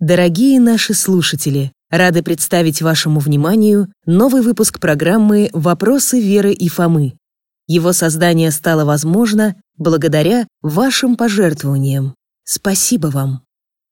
Дорогие наши слушатели, рады представить вашему вниманию новый выпуск программы «Вопросы Веры и Фомы». Его создание стало возможно благодаря вашим пожертвованиям. Спасибо вам!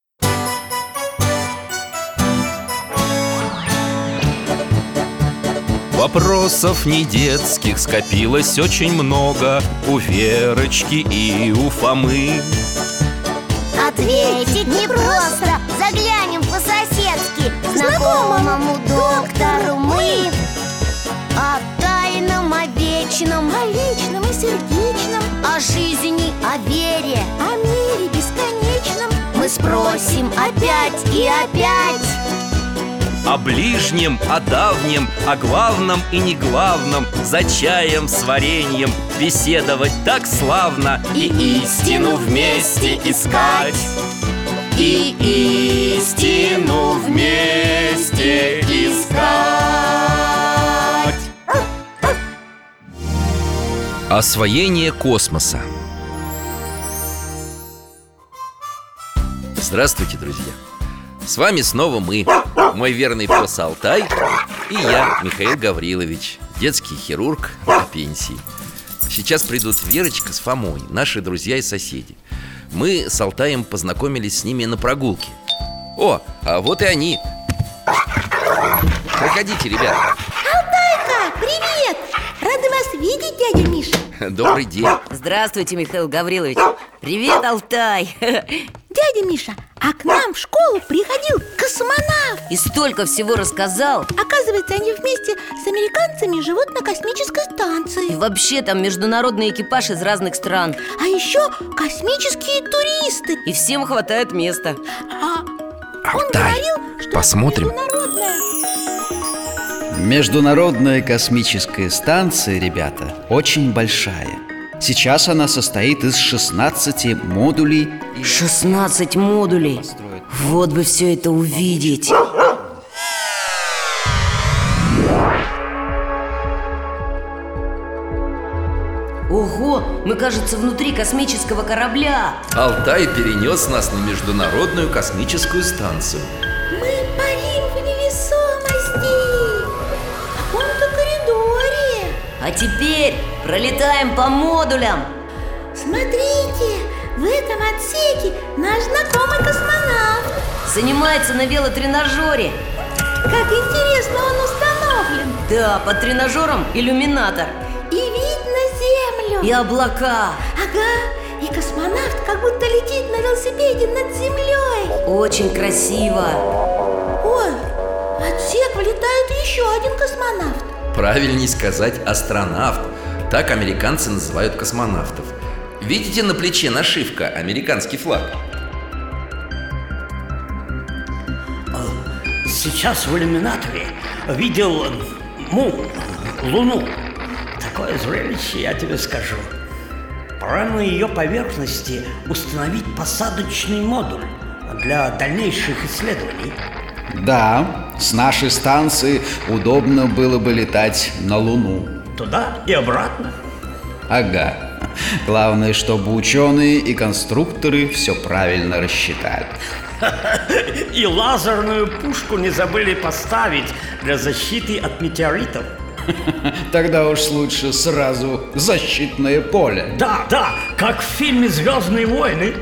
Вопросов не детских скопилось очень много у Верочки и у Фомы. Ответить непросто, заглянем по-соседски к знакомому доктору мы. О тайном, о вечном, о личном и сердечном, о жизни, о вере, о мире бесконечном мы спросим опять и опять. О ближнем, о давнем, о главном и неглавном, за чаем с вареньем беседовать так славно. И истину вместе искать, и истину вместе искать. Освоение космоса. Здравствуйте, друзья! С вами снова мы, мой верный пес Алтай, и я, Михаил Гаврилович, детский хирург на пенсии. Сейчас придут Верочка с Фомой, наши друзья и соседи. Мы с Алтаем познакомились с ними на прогулке. О, а вот и они. Проходите, ребята. Алтайка, привет! Рады вас видеть, дядя Миша. Добрый день. Здравствуйте, Михаил Гаврилович. Привет, Алтай. Дядя Миша, а к нам в школу приходил космонавт. И столько всего рассказал. Оказывается, они вместе с американцами живут на космической И станции. вообще там международный экипаж из разных стран. А еще космические туристы. И всем хватает места. Он говорил, что посмотрим. Международная космическая станция, ребята, очень большая. Сейчас она состоит из 16 модулей. 16 модулей. Вот бы все это увидеть. Ого, мы, кажется, внутри космического корабля. Алтай перенес нас на Международную космическую станцию. Мы парим в невесомости, в каком-то коридоре. А теперь пролетаем по модулям. Смотрите, в этом отсеке наш знакомый космонавт. Занимается на велотренажере. Как интересно он установлен. Да, под тренажером иллюминатор. И вид на землю. И облака. Ага, и космонавт как будто летит на велосипеде над землей. Очень красиво. Ой, в отсек влетает еще один космонавт. Правильней сказать астронавт. Так американцы называют космонавтов. Видите, на плече нашивка «Американский флаг». Сейчас в иллюминаторе видел Луну. Такое зрелище, я тебе скажу. Пора на ее поверхности установить посадочный модуль для дальнейших исследований. Да, с нашей станции удобно было бы летать на Луну. Туда и обратно. Ага. Главное, чтобы ученые и конструкторы все правильно рассчитали. И лазерную пушку не забыли поставить для защиты от метеоритов. Тогда уж лучше сразу защитное поле. Да, как в фильме «Звездные войны».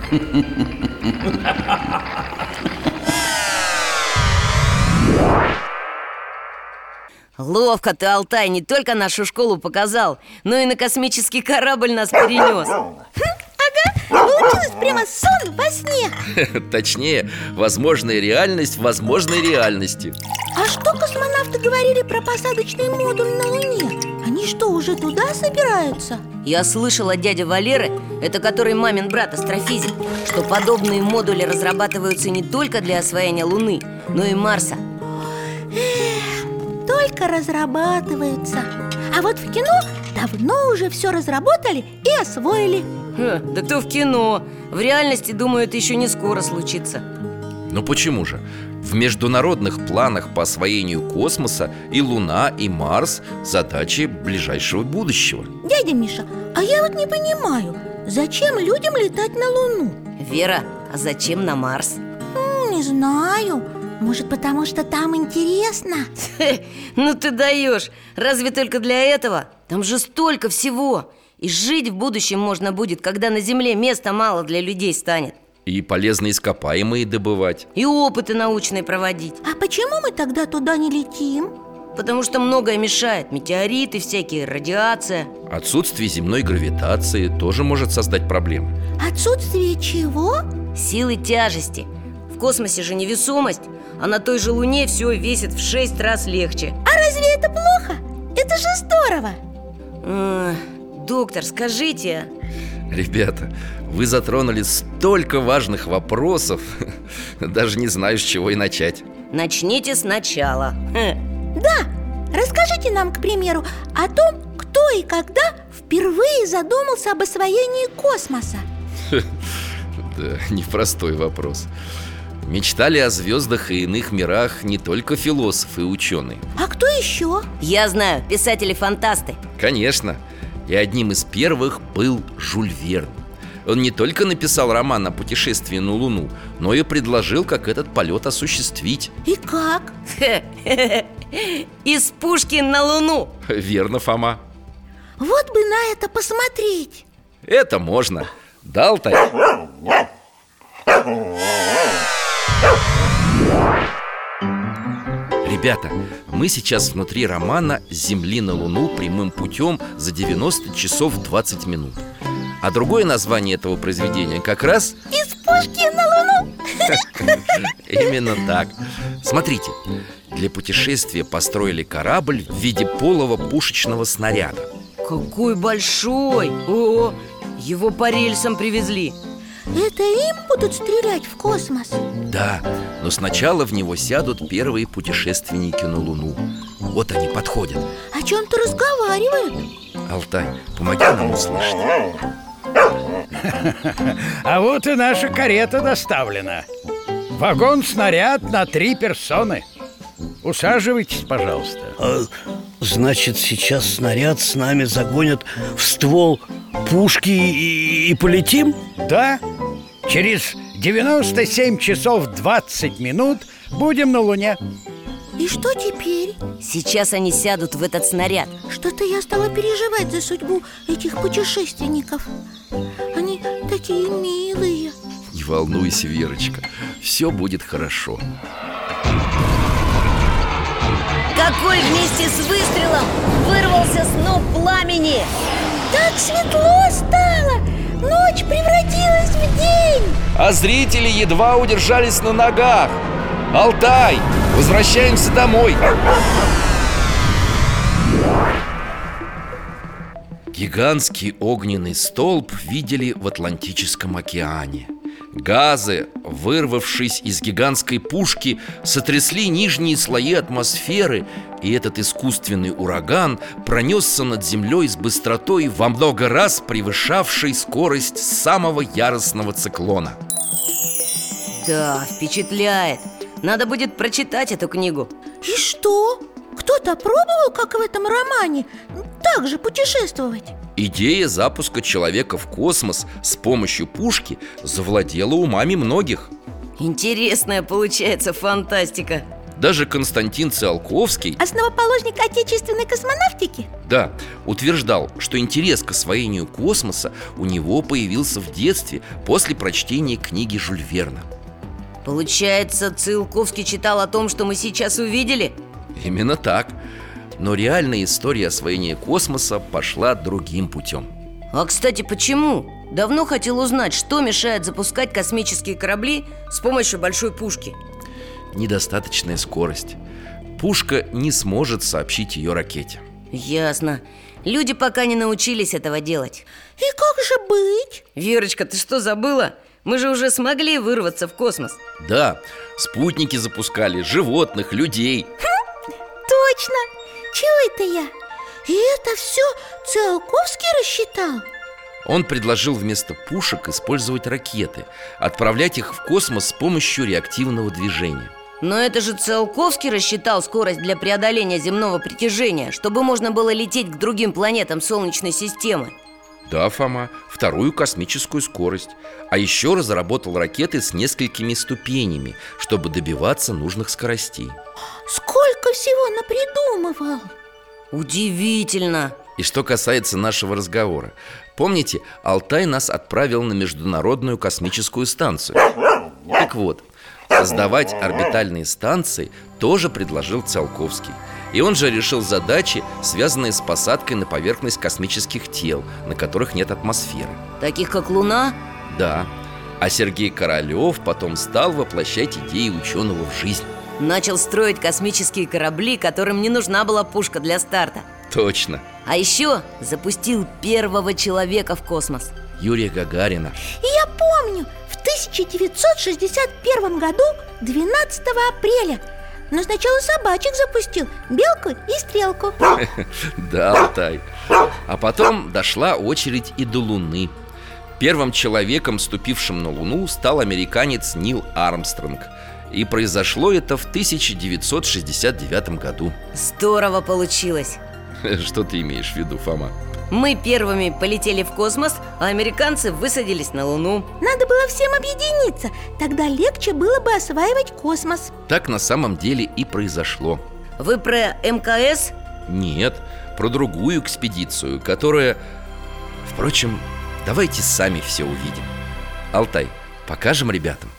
Ловко ты, Алтай, не только нашу школу показал, но и на космический корабль нас перенес. Получилось прямо сон во сне. Точнее, возможная реальность возможной реальности. А что космонавты говорили про посадочный модуль на Луне? Они что, уже туда собираются? Я слышала от дяди Валеры, это который мамин брат астрофизик, что подобные модули разрабатываются не только для освоения Луны, но и Марса. Только разрабатываются. А вот в кино давно уже все разработали и освоили. Да то в кино. В реальности, думаю, это еще не скоро случится. Но почему же? В международных планах по освоению космоса и Луна, и Марс – задачи ближайшего будущего. Дядя Миша, а я вот не понимаю, зачем людям летать на Луну? Вера, а зачем на Марс? Не знаю. Может, потому что там интересно? Ну ты даешь. Разве только для этого? Там же столько всего. И жить в будущем можно будет, когда на Земле места мало для людей станет. И полезные ископаемые добывать. И опыты научные проводить. А почему мы тогда туда не летим? Потому что многое мешает. Метеориты всякие, радиация. Отсутствие земной гравитации тоже может создать проблемы. Отсутствие чего? Силы тяжести. В космосе же невесомость. А на той же Луне все весит в 6 раз легче. А разве это плохо? Это же здорово! Доктор, скажите. Ребята, вы затронули столько важных вопросов. Даже не знаю, с чего и начать. Начните сначала. Да, расскажите нам, к примеру, о том, кто и когда впервые задумался об освоении космоса. Да, непростой вопрос. Мечтали о звездах и иных мирах не только философы и ученые. А кто еще? Я знаю, писатели-фантасты. Конечно. И одним из первых был Жюль Верн. Он не только написал роман о путешествии на Луну, но и предложил, как этот полет осуществить. И как? Из пушки на Луну. Верно, Фома. Вот бы на это посмотреть. Это можно. Да, Алтай? Ребята, мы сейчас внутри романа «С Земли на Луну прямым путем за 90 часов 20 минут». А другое название этого произведения как раз «Из пушки на Луну». Именно так. Смотрите, для путешествия построили корабль в виде полого пушечного снаряда. Какой большой! О, его по рельсам привезли. Это им будут стрелять в космос? Да, но сначала в него сядут первые путешественники на Луну. Вот они подходят. О чем-то разговаривают. Алтай, помоги нам услышать. А вот и наша карета доставлена. Вагон-снаряд на 3 персоны. Усаживайтесь, пожалуйста. Значит, сейчас снаряд с нами загонят в ствол пушки и полетим? Да, через 97 часов 20 минут будем на Луне. И что теперь? Сейчас они сядут в этот снаряд. Что-то я стала переживать за судьбу этих путешественников. Они такие милые. Не волнуйся, Верочка, все будет хорошо. Какой вместе с выстрелом вырвался сноп пламени! Так светло стало! Ночь превратилась в день! А зрители едва удержались на ногах. Алтай, возвращаемся домой. Гигантский огненный столб видели в Атлантическом океане. Газы, вырвавшись из гигантской пушки, сотрясли нижние слои атмосферы, и этот искусственный ураган пронесся над землей с быстротой, во много раз превышавшей скорость самого яростного циклона. Да, впечатляет. Надо будет прочитать эту книгу. И что? Кто-то пробовал, как в этом романе, так же путешествовать? Идея запуска человека в космос с помощью пушки завладела умами многих. Интересная получается фантастика. Даже Константин Циолковский, Основоположник отечественной космонавтики? да, утверждал, что интерес к освоению космоса у него появился в детстве после прочтения книги Жюль Верна. Получается, Циолковский читал о том, что мы сейчас увидели? Именно так. Но реальная история освоения космоса пошла другим путем. А, кстати, почему? Давно хотел узнать, что мешает запускать космические корабли с помощью большой пушки. Недостаточная скорость. Пушка не сможет сообщить ее ракете. Ясно. Люди пока не научились этого делать. И как же быть? Верочка, ты что, забыла? Мы же уже смогли вырваться в космос. Да, спутники запускали, животных, людей. Точно! Чего это я? И это все Циолковский рассчитал? Он предложил вместо пушек использовать ракеты, отправлять их в космос с помощью реактивного движения. Но это же Циолковский рассчитал скорость для преодоления земного притяжения, чтобы можно было лететь к другим планетам Солнечной системы. Да, Фома, вторую космическую скорость. А еще разработал ракеты с несколькими ступенями, чтобы добиваться нужных скоростей. Сколько всего напридумывал! Удивительно! И что касается нашего разговора, помните, Алтай нас отправил на Международную космическую станцию. Так вот, создавать орбитальные станции тоже предложил Циолковский. И он же решил задачи, связанные с посадкой на поверхность космических тел, на которых нет атмосферы. Таких как Луна? Да. А Сергей Королёв потом стал воплощать идеи ученого в жизнь. Начал строить космические корабли, которым не нужна была пушка для старта. Точно. А еще запустил первого человека в космос. Юрия Гагарина. И я помню, в 1961 году, 12 апреля. Но сначала собачек запустил, белку и стрелку. Да, Алтай. А потом дошла очередь и до Луны. Первым человеком, ступившим на Луну, стал американец Нил Армстронг. И произошло это в 1969 году. Здорово получилось. Что ты имеешь в виду, Фома? Мы первыми полетели в космос, а американцы высадились на Луну. Надо было всем объединиться, тогда легче было бы осваивать космос. Так на самом деле и произошло. Вы про МКС? Нет, про другую экспедицию, которая... Впрочем, давайте сами все увидим. Алтай, покажем ребятам.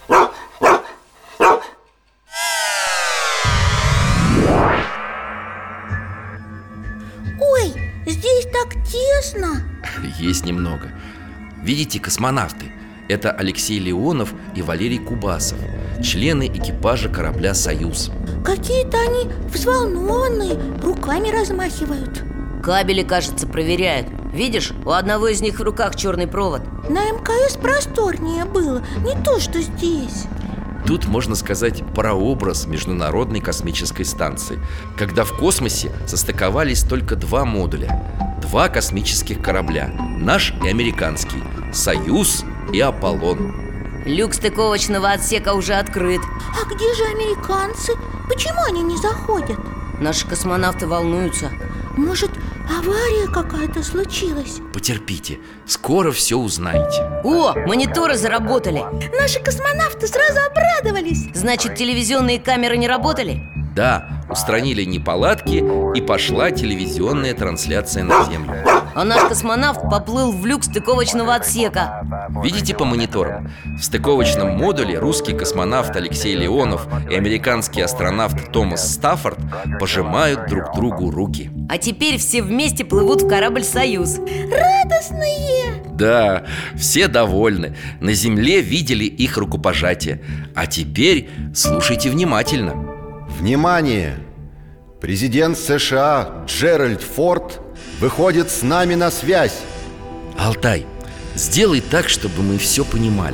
Ой, здесь так тесно. Есть немного. Видите, космонавты? Это Алексей Леонов и Валерий Кубасов, члены экипажа корабля «Союз». Какие-то они взволнованные, руками размахивают. Кабели, кажется, проверяют. Видишь, у одного из них в руках черный провод. На МКС просторнее было, не то что здесь. Тут можно сказать прообраз Международной космической станции, когда в космосе состыковались только два модуля, два космических корабля, наш и американский, «Союз» и «Аполлон». Люк стыковочного отсека уже открыт. А где же американцы? Почему они не заходят? Наши космонавты волнуются. Может, авария какая-то случилась? Потерпите, скоро все узнаете. О, мониторы заработали. Наши космонавты сразу обрадовались. Значит, телевизионные камеры не работали? Да, устранили неполадки, и пошла телевизионная трансляция на Землю. А наш космонавт поплыл в люк стыковочного отсека. Видите по мониторам? В стыковочном модуле русский космонавт Алексей Леонов и американский астронавт Томас Стаффорд пожимают друг другу руки. А теперь все вместе плывут в корабль «Союз». Радостные! Да, все довольны. На Земле видели их рукопожатие. А теперь слушайте внимательно. Внимание! Президент США Джеральд Форд выходит с нами на связь. Алтай, сделай так, чтобы мы все понимали.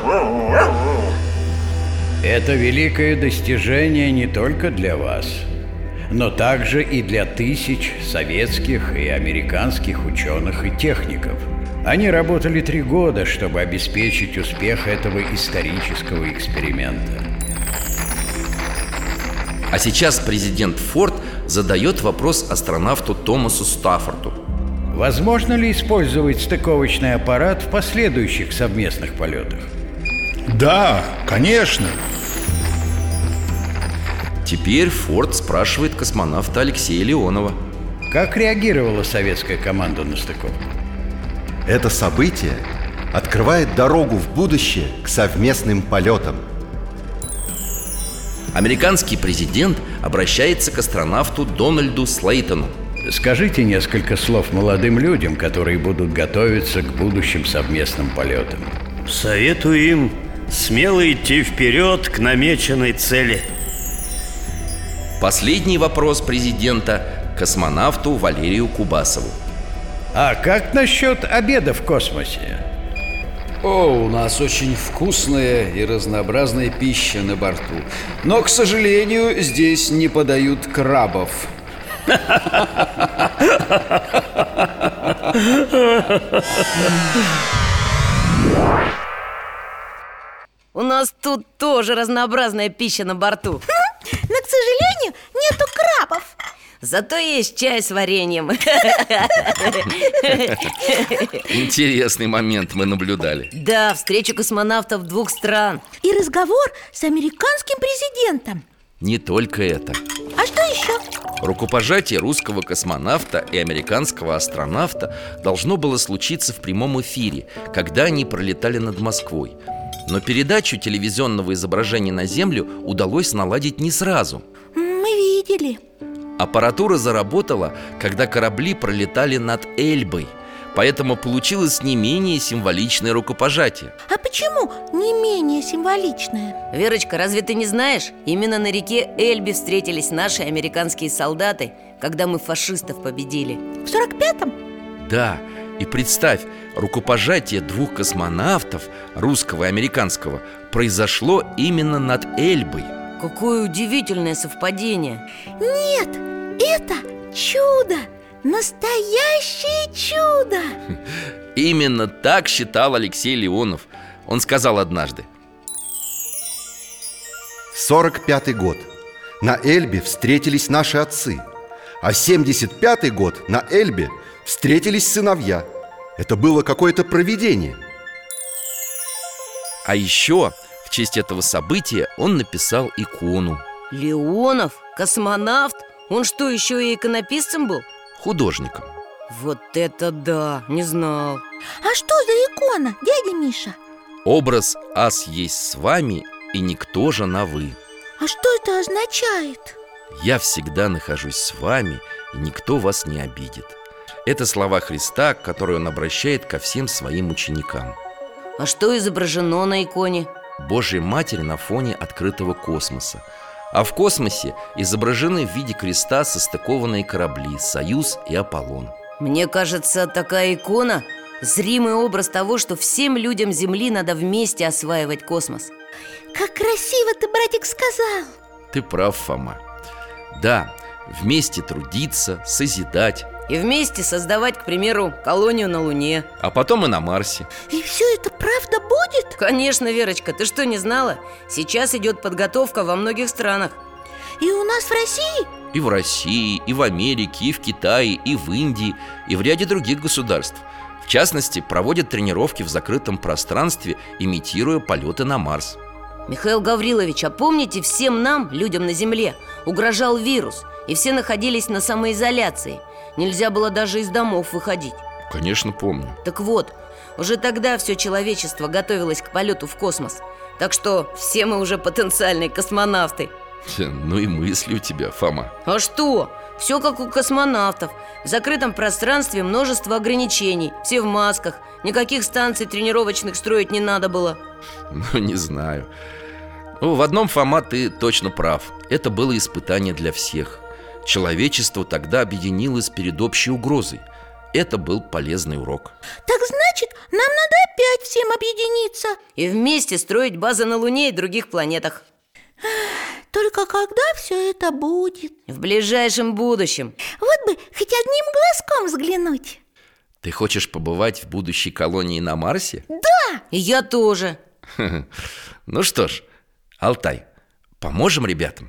Это великое достижение не только для вас, но также и для тысяч советских и американских ученых и техников. Они работали 3 года, чтобы обеспечить успех этого исторического эксперимента. А сейчас президент Форд задает вопрос астронавту Томасу Стаффорду. Возможно ли использовать стыковочный аппарат в последующих совместных полетах? Да, конечно. Теперь Форд спрашивает космонавта Алексея Леонова. Как реагировала советская команда на стыковку? Это событие открывает дорогу в будущее к совместным полетам. Американский президент обращается к астронавту Дональду Слейтону. Скажите несколько слов молодым людям, которые будут готовиться к будущим совместным полетам. Советую им смело идти вперед к намеченной цели. Последний вопрос президента космонавту Валерию Кубасову. А как насчет обеда в космосе? О, у нас очень вкусная и разнообразная пища на борту. Но, к сожалению, здесь не подают крабов. У нас тут тоже разнообразная пища на борту. Но, к сожалению, нету крабов. Зато есть чай с вареньем. Интересный момент мы наблюдали. Да, встречу космонавтов двух стран. И разговор с американским президентом. Не только это. А что еще? Рукопожатие русского космонавта и американского астронавта должно было случиться в прямом эфире, когда они пролетали над Москвой. Но передачу телевизионного изображения на Землю удалось наладить не сразу. Мы видели. Аппаратура заработала, когда корабли пролетали над Эльбой. Поэтому получилось не менее символичное рукопожатие. А почему не менее символичное? Верочка, разве ты не знаешь? Именно на реке Эльбе встретились наши американские солдаты, когда мы фашистов победили. В 45-м? Да, и представь, рукопожатие двух космонавтов, русского и американского, произошло именно над Эльбой. Какое удивительное совпадение. Нет, это чудо! Настоящее чудо! Именно так считал Алексей Леонов. Он сказал однажды: 45-й год. На Эльбе встретились наши отцы. А 75-й год на Эльбе встретились сыновья. Это было какое-то провидение. А еще в честь этого события он написал икону. Леонов? Космонавт? Он что, еще и иконописцем был? Художником. Вот это да, не знал. А что за икона, дядя Миша? Образ «Ас есть с вами, и никто же на вы». А что это означает? Я всегда нахожусь с вами, и никто вас не обидит. Это слова Христа, которые он обращает ко всем своим ученикам. А что изображено на иконе? Божья Матерь на фоне открытого космоса. А в космосе изображены в виде креста состыкованные корабли «Союз» и «Аполлон». Мне кажется, такая икона – зримый образ того, что всем людям Земли надо вместе осваивать космос. Как красиво ты, братик, сказал. Ты прав, Фома. Да, вместе трудиться, созидать. И вместе создавать, к примеру, колонию на Луне. А потом и на Марсе. И все это правда будет? Конечно, Верочка, ты что, не знала? Сейчас идет подготовка во многих странах. И у нас в России? И в России, и в Америке, и в Китае, и в Индии, и в ряде других государств. В частности, проводят тренировки в закрытом пространстве, имитируя полеты на Марс. Михаил Гаврилович, а помните, всем нам, людям на Земле, угрожал вирус, и все находились на самоизоляции. Нельзя было даже из домов выходить. Конечно, помню. Так вот, уже тогда все человечество готовилось к полету в космос. Так что все мы уже потенциальные космонавты. Ну и мысли у тебя, Фома. А что? Все как у космонавтов. В закрытом пространстве множество ограничений. Все в масках. Никаких станций тренировочных строить не надо было. Ну, не знаю. В одном, Фома, ты точно прав. Это было испытание для всех. Человечество тогда объединилось перед общей угрозой. Это был полезный урок. Так значит, нам надо опять всем объединиться и вместе строить базы на Луне и других планетах. Только когда все это будет? В ближайшем будущем. Вот бы хоть одним глазком взглянуть. Ты хочешь побывать в будущей колонии на Марсе? Да! И я тоже. Ну что ж, Алтай, поможем ребятам?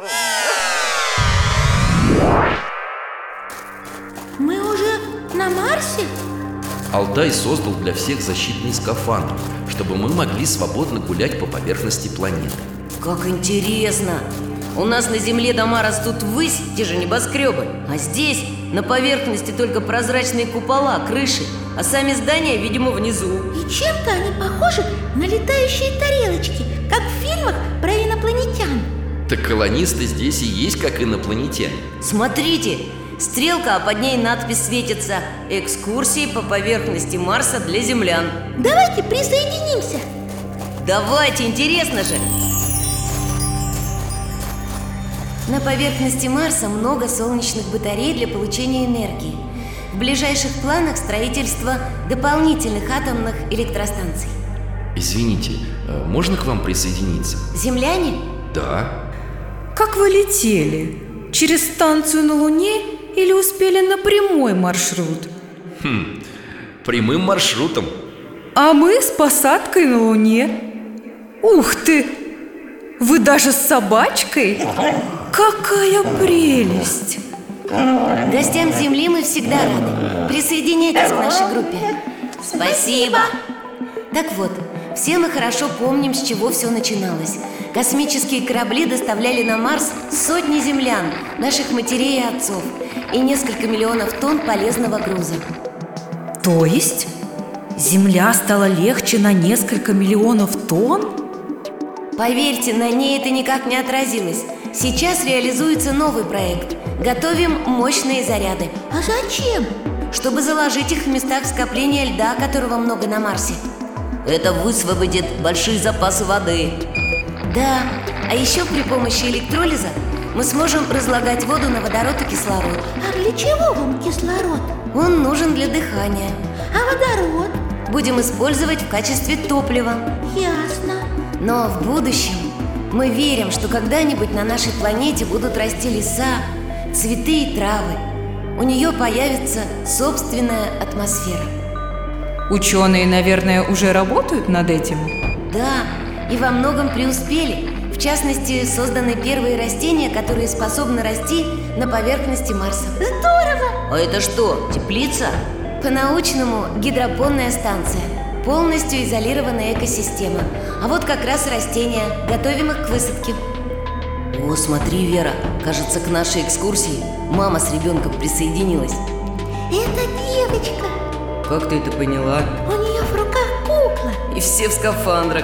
Мы уже на Марсе? Алтай создал для всех защитный скафандр, чтобы мы могли свободно гулять по поверхности планеты. Как интересно! У нас на Земле дома растут ввысь, те же небоскребы. А здесь на поверхности только прозрачные купола, крыши, а сами здания, видимо, внизу. И чем-то они похожи на летающие тарелочки, как в фильмах про инопланетян. Так колонисты здесь и есть как инопланетяне. Смотрите, стрелка, а под ней надпись светится: «Экскурсии по поверхности Марса для землян». Давайте присоединимся. Давайте, интересно же. На поверхности Марса много солнечных батарей для получения энергии. В ближайших планах строительство дополнительных атомных электростанций. Извините, можно к вам присоединиться? Земляне? Да. Как вы летели? Через станцию на Луне или успели на прямой маршрут? Прямым маршрутом. А мы с посадкой на Луне. Ух ты! Вы даже с собачкой? Какая прелесть! Гостям Земли мы всегда рады. Присоединяйтесь к нашей группе. Спасибо. Так вот, все мы хорошо помним, с чего все начиналось. Космические корабли доставляли на Марс сотни землян, наших матерей и отцов, и несколько миллионов тонн полезного груза. То есть Земля стала легче на несколько миллионов тонн? Поверьте, на ней это никак не отразилось. Сейчас реализуется новый проект. Готовим мощные заряды. А зачем? Чтобы заложить их в местах скопления льда, которого много на Марсе. Это высвободит большие запасы воды. Да, а еще при помощи электролиза мы сможем разлагать воду на водород и кислород. А для чего вам кислород? Он нужен для дыхания. А водород? Будем использовать в качестве топлива. Ясно. Но в будущем мы верим, что когда-нибудь на нашей планете будут расти леса, цветы и травы. У нее появится собственная атмосфера. Ученые, наверное, уже работают над этим? Да, и во многом преуспели. В частности, созданы первые растения, которые способны расти на поверхности Марса. Здорово! А это что, теплица? По-научному гидропонная станция. Полностью изолированная экосистема. А вот как раз растения. Готовим их к высадке. О, смотри, Вера, кажется, к нашей экскурсии мама с ребенком присоединилась. Это девочка. Как ты это поняла? У нее в руках кукла. И все в скафандрах.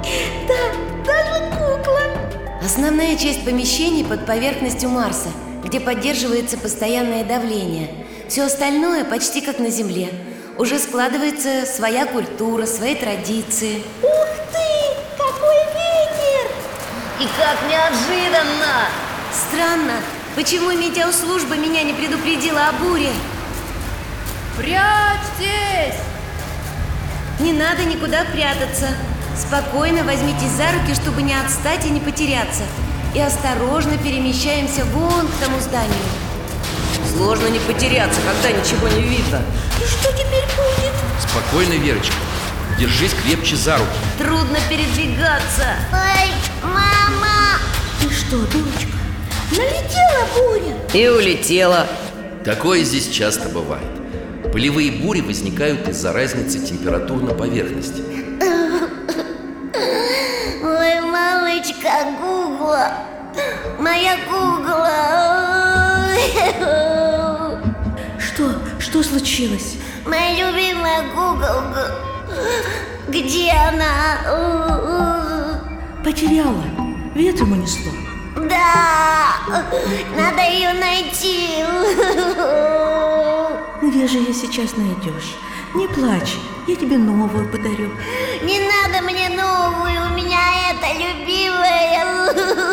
Да, даже кукла. Основная часть помещений под поверхностью Марса, где поддерживается постоянное давление. Все остальное почти как на Земле. Уже складывается своя культура, свои традиции. Ух ты! Какой ветер! И как неожиданно! Странно, почему метеослужба меня не предупредила о буре? Прячьтесь! Не надо никуда прятаться. Спокойно возьмитесь за руки, чтобы не отстать и не потеряться. И осторожно перемещаемся вон к тому зданию. Сложно не потеряться, когда ничего не видно. И что теперь будет? Спокойно, Верочка. Держись крепче за руки. Трудно передвигаться. Ой, мама! Ты что, дочка, налетела буря? И улетела. Такое здесь часто бывает. Полевые бури возникают из-за разницы температур на поверхности. Ой, мамочка, кукла! Моя кукла! Что случилось? Моя любимая куколка. Где она? Потеряла. Ветром унесло. Да, надо ее найти. Где же ее сейчас найдешь? Не плачь, я тебе новую подарю. Не надо мне новую, у меня эта любимая.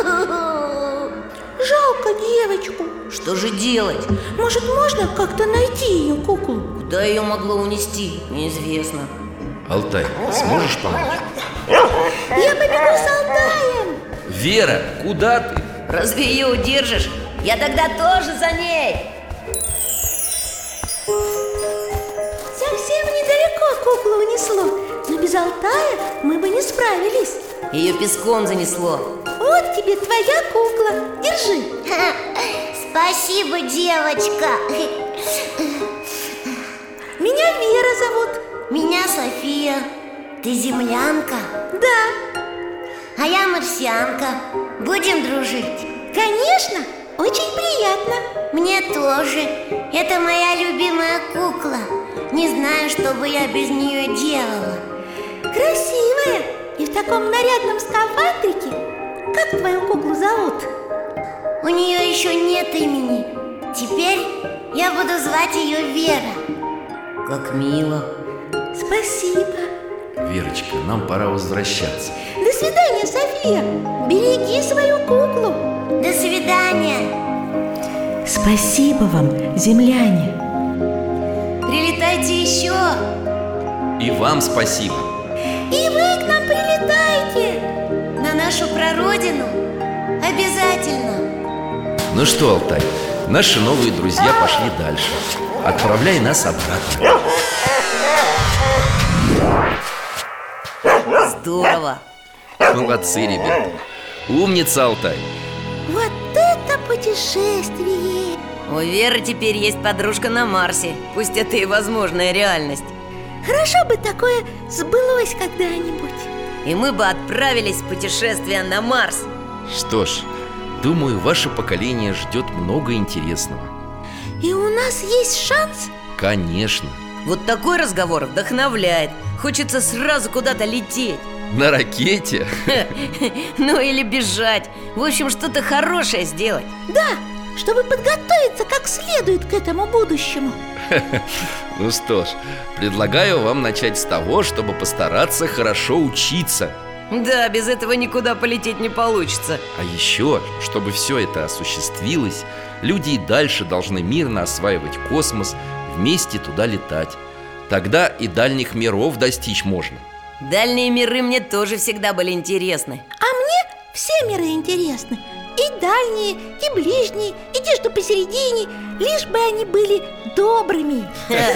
Жалко девочку. Что же делать? Может, можно как-то найти ее куклу? Куда ее могло унести, неизвестно. Алтай, сможешь помочь? Я побегу с Алтаем. Вера, куда ты? Разве ее удержишь? Я тогда тоже за ней. Совсем недалеко куклу унесло, но без Алтая мы бы не справились. Ее песком занесло. Вот тебе твоя кукла, держи. Спасибо, девочка. Меня Вера зовут. Меня София. Ты землянка? Да. А я марсианка. Будем дружить? Конечно, очень приятно. Мне тоже. Это моя любимая кукла. Не знаю, что бы я без нее делала. Красивая. И в таком нарядном скафандрике. Как твою куклу зовут? У нее еще нет имени. Теперь я буду звать ее Вера. Как мило. Спасибо. Верочка, нам пора возвращаться. До свидания, София. Береги свою куклу. До свидания. Спасибо вам, земляне. Прилетайте еще. И вам спасибо. И вы к нам прилетайте. На нашу прародину. Обязательно. Ну что, Алтай, наши новые друзья пошли дальше. Отправляй нас обратно. Здорово. Молодцы, ребята. Умница, Алтай. Вот это путешествие. У Веры теперь есть подружка на Марсе. Пусть это и возможная реальность. Хорошо бы такое сбылось когда-нибудь. И мы бы отправились в путешествие на Марс. Что ж, думаю, ваше поколение ждет много интересного. И у нас есть шанс? Конечно. Вот такой разговор вдохновляет. Хочется сразу куда-то лететь. На ракете? Ну или бежать. В общем, что-то хорошее сделать. Да, чтобы подготовиться как следует к этому будущему. Ну что ж, предлагаю вам начать с того, чтобы постараться хорошо учиться. Да, без этого никуда полететь не получится. А еще, чтобы все это осуществилось, люди и дальше должны мирно осваивать космос, вместе туда летать. Тогда и дальних миров достичь можно. Дальние миры мне тоже всегда были интересны. А мне все миры интересны. И дальние, и ближние, и те, что посередине. Лишь бы они были добрыми.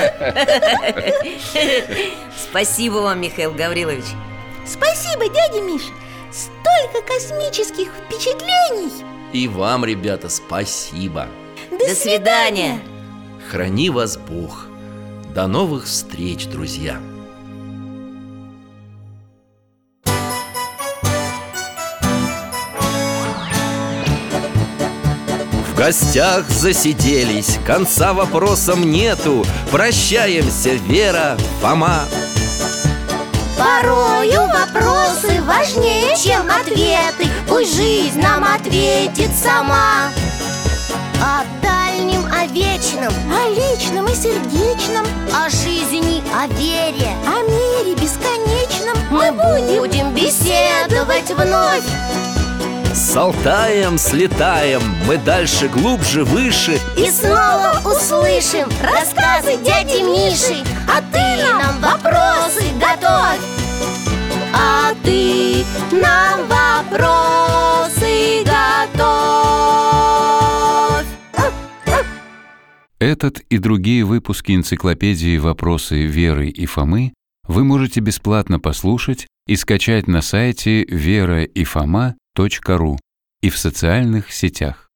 Спасибо вам, Михаил Гаврилович. Спасибо, дядя Миша. Столько космических впечатлений. И вам, ребята, спасибо. До свидания. Храни вас Бог. До новых встреч, друзья. В гостях засиделись, конца вопросам нету. Прощаемся, Вера, Фома. Порою вопросы важнее, чем ответы. Пусть жизнь нам ответит сама. О дальнем, о вечном, о личном и сердечном, о жизни, о вере, о мире бесконечном мы будем беседовать вновь. С Алтаем слетаем, мы дальше, глубже, выше. И снова услышим рассказы дяди Миши. А ты нам вопросы готовь. А ты нам вопросы готовь. Этот и другие выпуски энциклопедии «Вопросы Веры и Фомы» вы можете бесплатно послушать и скачать на сайте veraifoma.ru и в социальных сетях.